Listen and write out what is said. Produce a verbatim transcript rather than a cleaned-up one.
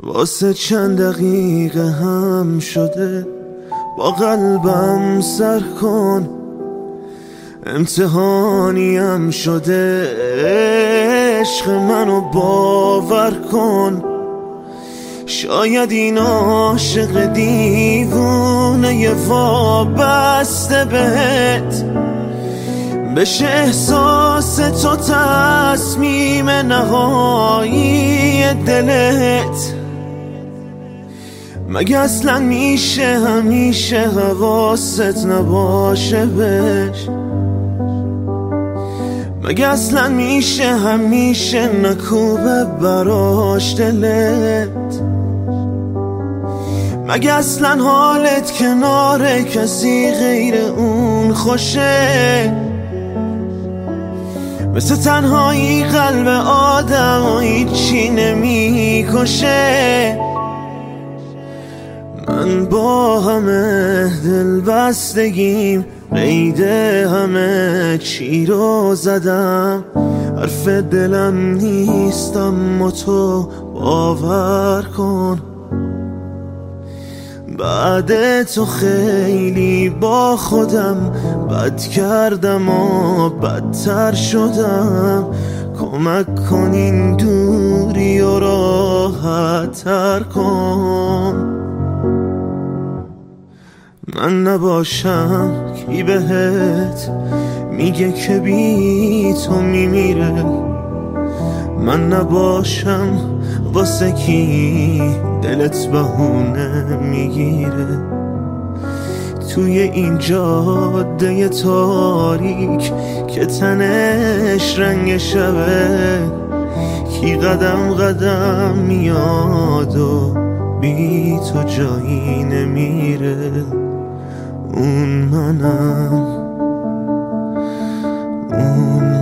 واسه چند دقیقه هم شده با قلبم سر کن، امتحانیم شده عشق منو باور کن. شاید این عاشق دیوونه وابسته بهت بشه احساس تو تصمیم نهایی دلت. مگه اصلا میشه همیشه حواست نباشه بهش؟ مگه اصلا میشه همیشه نکوبه براش دلت؟ مگه اصلا حالت کنار کسی غیر اون خوشه؟ مثل تنهایی قلب آدم هیچی نمی کشه. من با همه دل بستگیم قید همه چی رو زدم، حرف دلم نیست اما تو باور کن. بعد تو خیلی با خودم بد کردم و بدتر شدم، کمک کن این دوری و راحت تر کن. من نباشم کی بهت میگه که بی تو میمیره؟ من نباشم واسه کی دلت بهونه میگیره؟ توی این جاده تاریک که تنش رنگ شبه، کی قدم قدم میاد و بی تو جایی نمیره؟ اون منم، اون